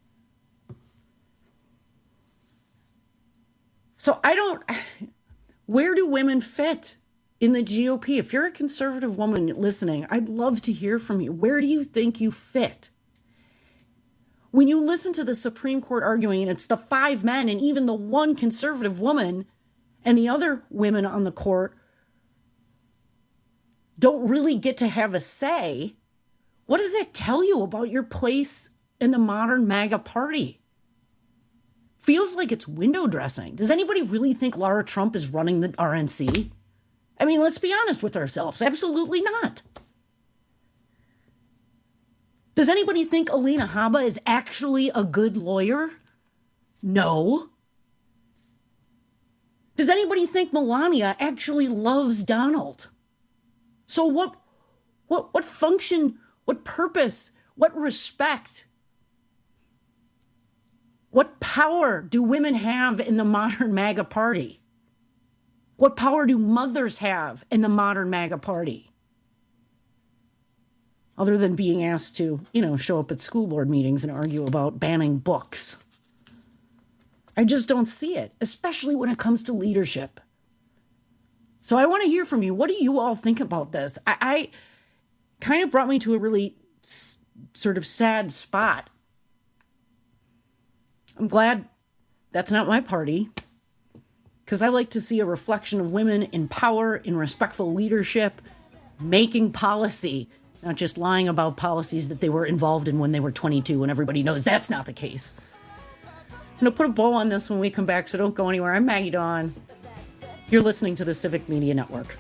So where do women fit in the GOP? If you're a conservative woman listening, I'd love to hear from you. Where do you think you fit? When you listen to the Supreme Court arguing, and it's the 5 men and even the 1 conservative woman, and the other women on the court don't really get to have a say, what does that tell you about your place in the modern MAGA party? Feels like it's window dressing. Does anybody really think Laura Trump is running the RNC? I mean, let's be honest with ourselves. Absolutely not. Does anybody think Alina Habba is actually a good lawyer? No. Does anybody think Melania actually loves Donald? So what function, what purpose, what respect, what power do women have in the modern MAGA party? What power do mothers have in the modern MAGA party? Other than being asked to, show up at school board meetings and argue about banning books. I just don't see it, especially when it comes to leadership. So I want to hear from you. What do you all think about this? I kind of brought me to a really sort of sad spot. I'm glad that's not my party, because I like to see a reflection of women in power, in respectful leadership, making policy, not just lying about policies that they were involved in when they were 22, and everybody knows that's not the case. I'm going to put a bow on this when we come back, so don't go anywhere. I'm Maggie Dawn. You're listening to the Civic Media Network.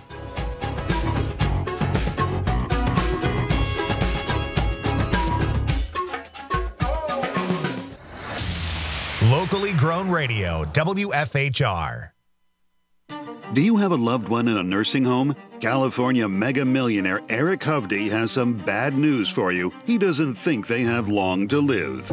Locally grown radio, WFHR. Do you have a loved one in a nursing home? California mega millionaire Eric Hovde has some bad news for you. He doesn't think they have long to live.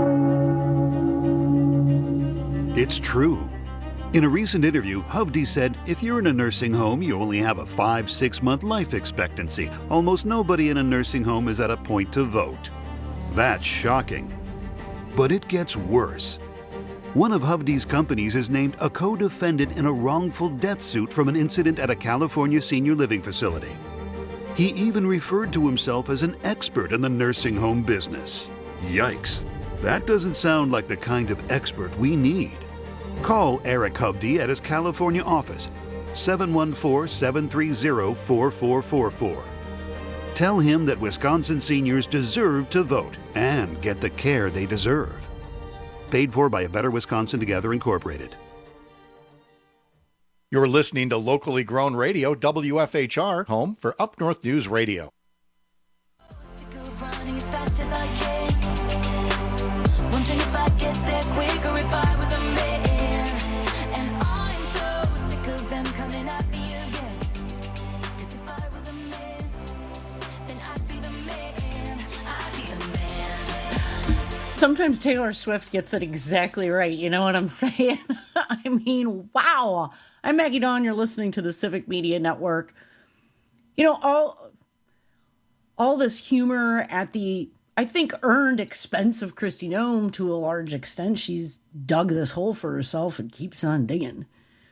It's true. In a recent interview, Hovde said, if you're in a nursing home, you only have a 5-6 month life expectancy. Almost nobody in a nursing home is at a point to vote. That's shocking. But it gets worse. One of Hovde's companies is named a co-defendant in a wrongful death suit from an incident at a California senior living facility. He even referred to himself as an expert in the nursing home business. Yikes. That doesn't sound like the kind of expert we need. Call Eric Hovde at his California office, 714-730-4444. Tell him that Wisconsin seniors deserve to vote and get the care they deserve. Paid for by A Better Wisconsin Together, Incorporated. You're listening to locally grown radio, WFHR, home for Up North News Radio. Wondering if I'd get there quicker if I was a man. And I'm so sick of them coming at me again. 'Cause if I was a man, then I'd be the man. I'd be the man. Sometimes Taylor Swift gets it exactly right. You know what I'm saying? I mean, wow. I'm Maggie Dawn. You're listening to the Civic Media Network. You know, all this humor at the, I think, earned expense of Kristi Noem to a large extent. She's dug this hole for herself and keeps on digging.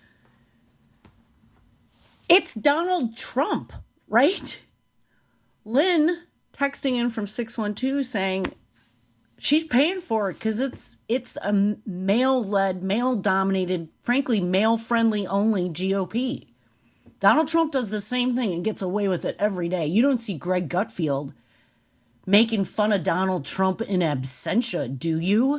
It's Donald Trump, right? Lynn texting in from 612 saying she's paying for it because it's a male-led, male-dominated, frankly, male-friendly only GOP. Donald Trump does the same thing and gets away with it every day. You don't see Greg Gutfeld making fun of Donald Trump in absentia, do you?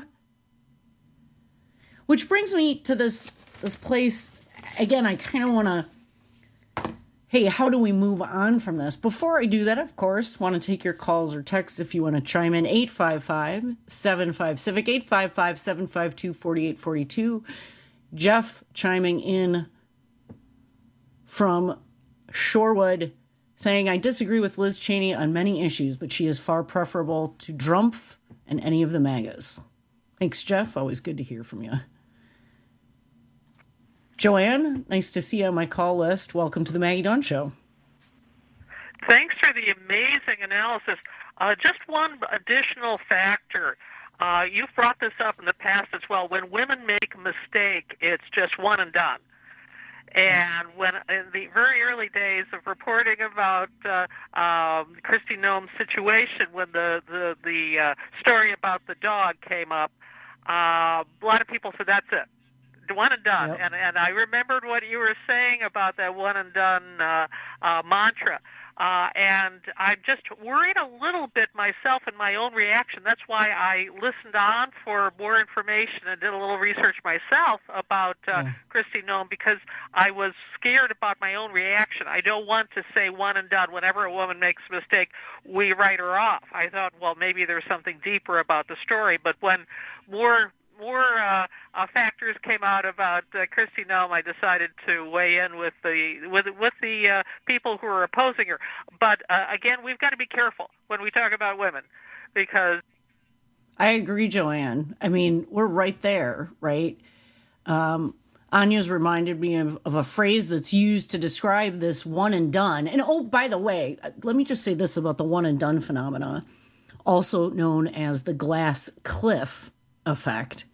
Which brings me to this place. Again, I kind of want to, hey, how do we move on from this? Before I do that, of course, want to take your calls or texts if you want to chime in. 855-75-CIVIC, 855-752-4842. Jeff chiming in from Shorewood, saying, I disagree with Liz Cheney on many issues, but she is far preferable to Trump and any of the MAGAs. Thanks, Jeff. Always good to hear from you. Joanne, nice to see you on my call list. Welcome to the Maggie Dawn Show. Thanks for the amazing analysis. Just one additional factor. You've brought this up in the past as well. When women make a mistake, it's just one and done. And when in the very early days of reporting about Kristi Noem's situation, when the story about the dog came up, a lot of people said, that's it. One and done. Yep. And I remembered what you were saying about that one and done mantra. And I'm just worried a little bit myself in my own reaction. That's why I listened on for more information and did a little research myself about Kristi Noem, because I was scared about my own reaction. I don't want to say one and done. Whenever a woman makes a mistake, we write her off. I thought, well, maybe there's something deeper about the story. But when more factors came out about Kristi Noem, I decided to weigh in with the people who are opposing her. But again, we've got to be careful when we talk about women, because I agree, Joanne. I mean, we're right there, right? Anya's reminded me of a phrase that's used to describe this one and done. And oh, by the way, let me just say this about the one and done phenomena, also known as the glass cliff effect.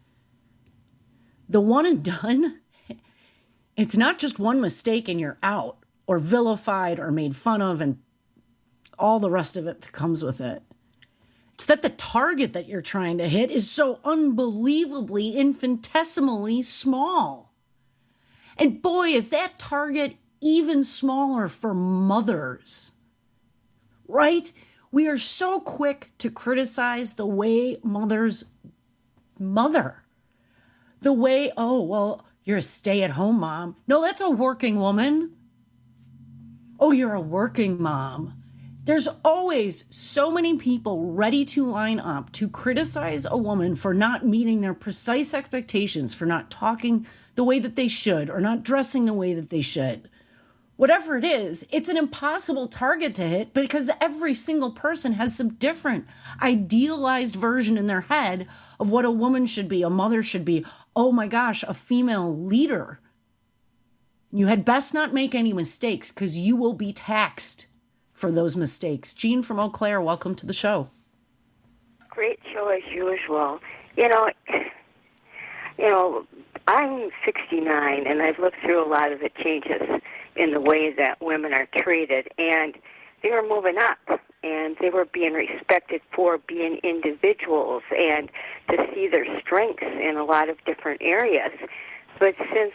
The one and done, it's not just one mistake and you're out, or vilified or made fun of and all the rest of it that comes with it. It's that the target that you're trying to hit is so unbelievably, infinitesimally small. And boy, is that target even smaller for mothers, right? We are so quick to criticize the way mothers mother. The way, oh, well, you're a stay-at-home mom. No, that's a working woman. Oh, you're a working mom. There's always so many people ready to line up to criticize a woman for not meeting their precise expectations, for not talking the way that they should, or not dressing the way that they should. Whatever it is, it's an impossible target to hit because every single person has some different idealized version in their head of what a woman should be, a mother should be. Oh my gosh, a female leader. You had best not make any mistakes because you will be taxed for those mistakes. Jean from Eau Claire, welcome to the show. Great show as usual. You know, I'm 69 and I've lived through a lot of the changes in the way that women are treated, and they were moving up and they were being respected for being individuals and to see their strengths in a lot of different areas. But since,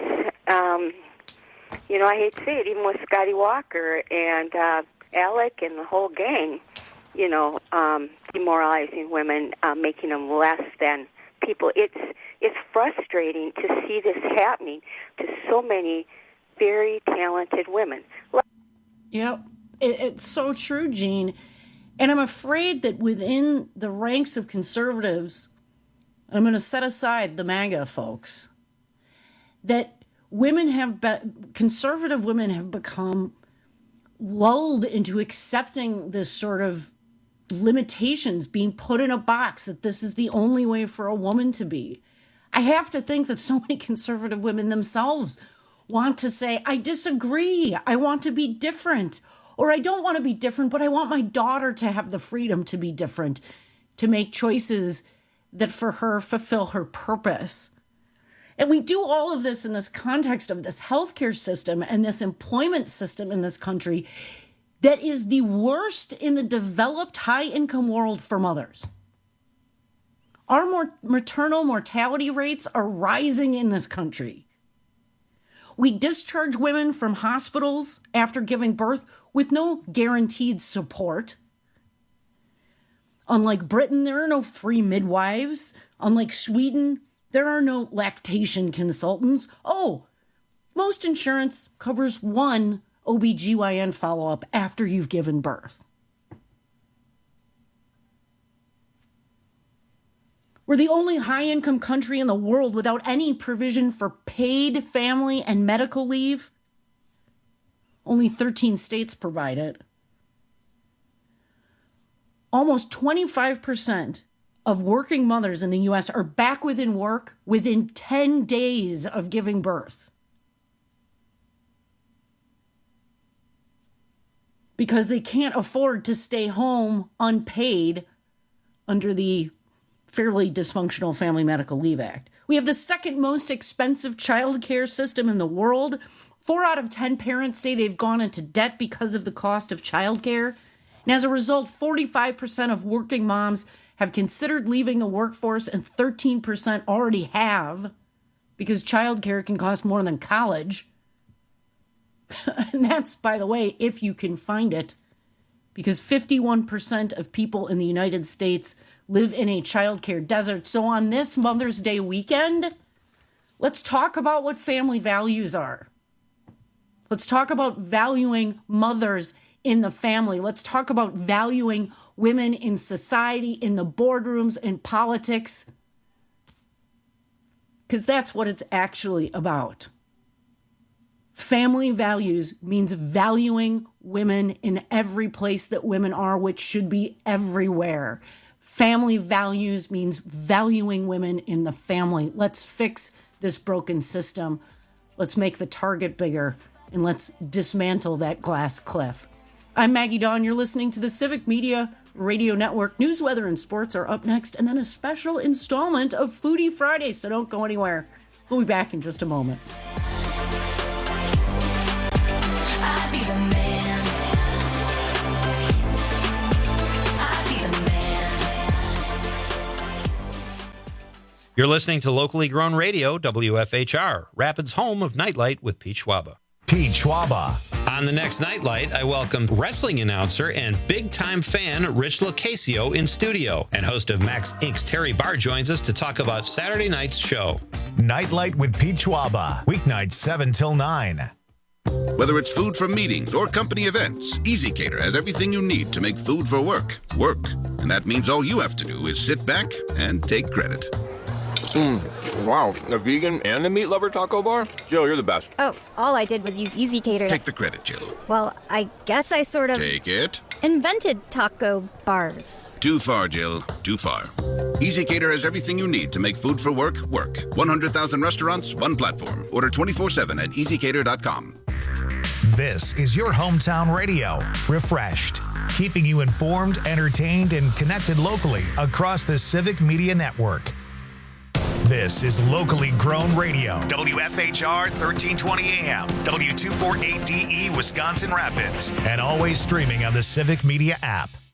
I hate to say it, even with Scotty Walker and Alec and the whole gang, demoralizing women, making them less than people. It's frustrating to see this happening to so many very talented women. Yep, it's so true, Jean. And I'm afraid that within the ranks of conservatives, I'm going to set aside the MAGA folks, that conservative women have become lulled into accepting this sort of limitations, being put in a box, that this is the only way for a woman to be. I have to think that so many conservative women themselves want to say, I disagree, I want to be different, or I don't want to be different, but I want my daughter to have the freedom to be different, to make choices that for her fulfill her purpose. And we do all of this in this context of this healthcare system and this employment system in this country that is the worst in the developed high-income world for mothers. Our maternal mortality rates are rising in this country. We discharge women from hospitals after giving birth with no guaranteed support. Unlike Britain, there are no free midwives. Unlike Sweden, there are no lactation consultants. Oh, most insurance covers one OBGYN follow-up after you've given birth. We're the only high-income country in the world without any provision for paid family and medical leave. Only 13 states provide it. Almost 25% of working mothers in the U.S. are back within work within 10 days of giving birth. Because they can't afford to stay home unpaid under the fairly dysfunctional Family Medical Leave Act. We have the second most expensive child care system in the world. 4 out of 10 parents say they've gone into debt because of the cost of child care. And as a result, 45% of working moms have considered leaving the workforce, and 13% already have, because child care can cost more than college. And that's, by the way, if you can find it, because 51% of people in the United States live in a childcare desert. So on this Mother's Day weekend, let's talk about what family values are. Let's talk about valuing mothers in the family. Let's talk about valuing women in society, in the boardrooms, in politics, because that's what it's actually about. Family values means valuing women in every place that women are, which should be everywhere. Family values means valuing women in the family. Let's fix this broken system. Let's make the target bigger, and let's dismantle that glass cliff. I'm Maggie Dawn. You're listening to the Civic Media Radio Network. News, weather, and sports are up next, and then a special installment of Foodie Friday, so don't go anywhere. We'll be back in just a moment. I'd be the man. You're listening to locally grown radio, WFHR, Rapids' home of Nightlight with Pete Schwaba. Pete Schwaba. On the next Nightlight, I welcome wrestling announcer and big-time fan Rich Locasio in studio. And host of Max Inc.'s Terry Barr joins us to talk about Saturday night's show. Nightlight with Pete Schwaba. Weeknights 7 till 9. Whether it's food for meetings or company events, EasyCater has everything you need to make food for work work. And that means all you have to do is sit back and take credit. Wow, a vegan and a meat lover taco bar? Jill, you're the best. Oh, all I did was use EasyCater. Take the credit, Jill. Well, I guess I sort of... Take it. Invented taco bars. Too far, Jill. Too far. EasyCater has everything you need to make food for work work. 100,000 restaurants, one platform. Order 24/7 at EasyCater.com. This is your hometown radio, refreshed, keeping you informed, entertained, and connected locally across the Civic Media Network. This is locally grown radio. WFHR 1320 AM, W248DE, Wisconsin Rapids, and always streaming on the Civic Media app.